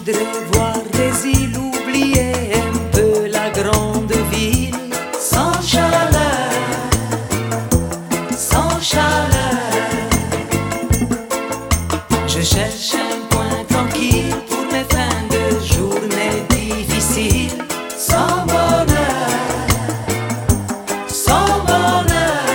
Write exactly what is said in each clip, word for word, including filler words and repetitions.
voudrais voir des îles, oublier un peu la grande ville. Sans chaleur, sans chaleur. Je cherche un coin tranquille pour mes fins de journée difficiles. Sans bonheur, sans bonheur.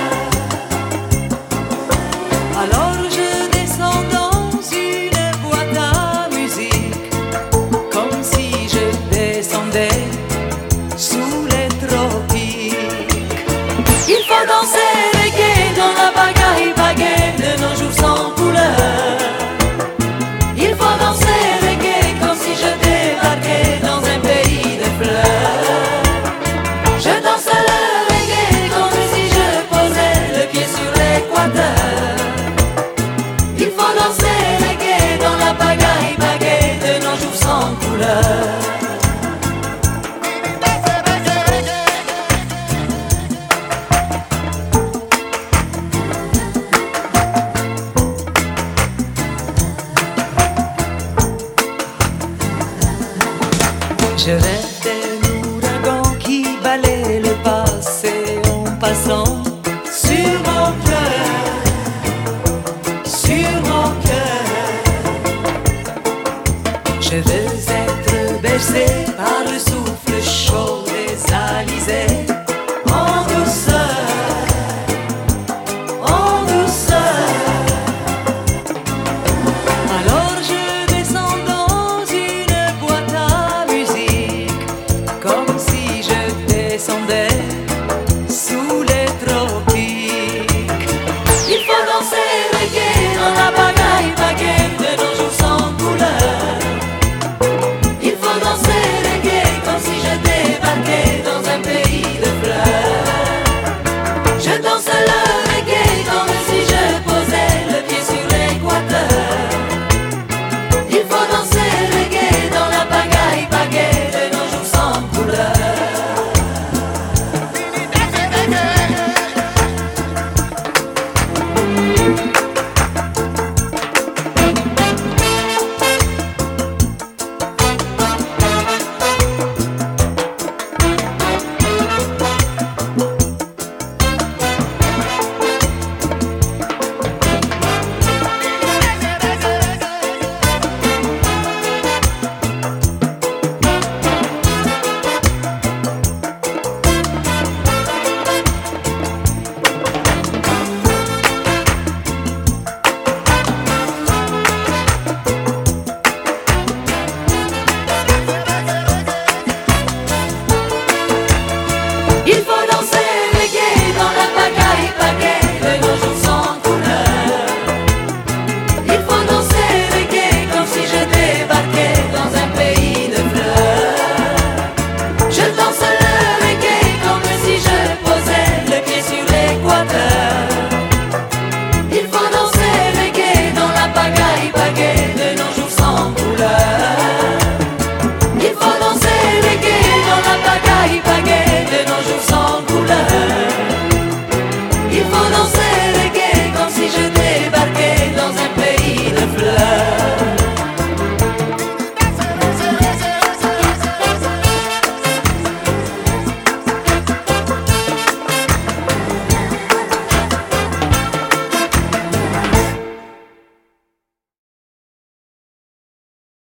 Alors je descends dans une boîte à musique, comme si je descendais sous les tropiques. Il faut danser reggae dans la bagaille baguette de nos jours sans couleur. Il faut danser reggae comme si je débarquais dans un pays de fleurs. Je danse le reggae comme si je posais le pied sur l'équateur. Il faut danser reggae dans la bagaille baguette de nos jours sans couleur. Je rêve d'un ouragan qui balaie le passé en passant sur mon cœur, sur mon cœur. Je veux être bercé par le souffle